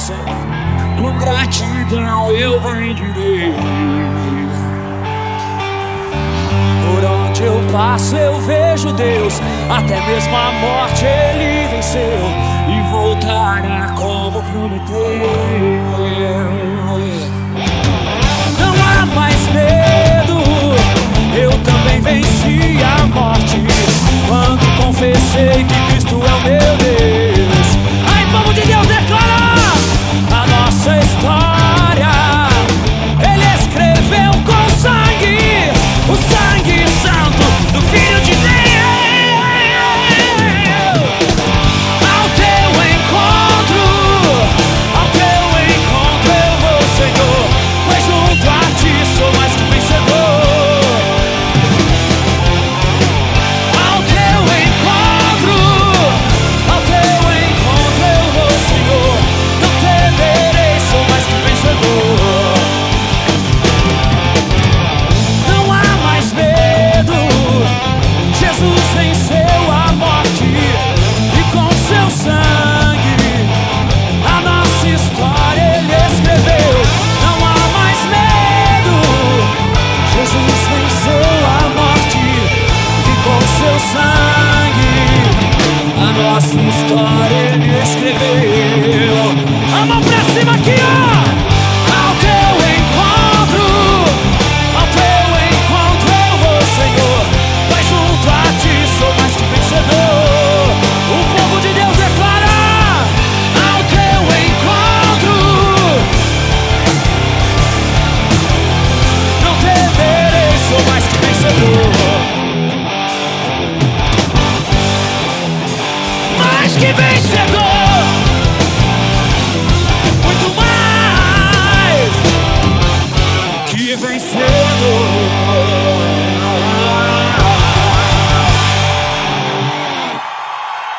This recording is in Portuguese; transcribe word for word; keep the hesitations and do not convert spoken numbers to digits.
bênção, com gratidão eu bendirei. Por onde eu passo eu vejo Deus, até mesmo a morte Ele venceu e voltará como prometeu. Não há mais medo, eu também venci a morte quando confessei que Cristo é o meu Deus. Aí, povo de Deus, declara a nossa história. Ele escreveu com sangue, o sangue santo do Filho de Deus. Ao teu encontro, ao teu encontro eu vou, Senhor, pois junto a ti sou mais que vencedor. Ao teu encontro, ao teu encontro eu vou, Senhor, não temerei, sou mais que vencedor. Não há mais medo, Jesus venceu a morte e com seu sangue a nossa história Ele escreveu. Não há mais medo, Jesus venceu a morte e com seu sangue a nossa história Ele escreveu. A mão pra cima aqui, ó! Ao teu encontro, ao teu encontro eu vou, Senhor, pois junto a ti sou mais que vencedor. O povo de Deus declara: ao teu encontro não temerei, sou mais que vencedor. Mais que vencedor, muito mais que vencedor.